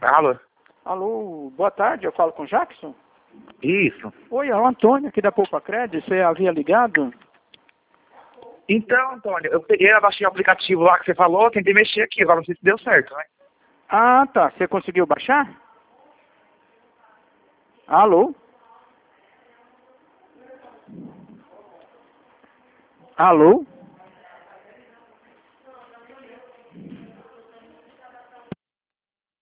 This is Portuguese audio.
Alô? Alô, boa tarde, eu falo com o Jackson? Isso. Oi, é o Antônio aqui da Poupa Crédito, você havia ligado? Então, Antônio, eu peguei, abaixei o aplicativo lá que você falou, tentei mexer aqui, agora não sei se deu certo, né? Ah, tá, você conseguiu baixar? Alô? Alô?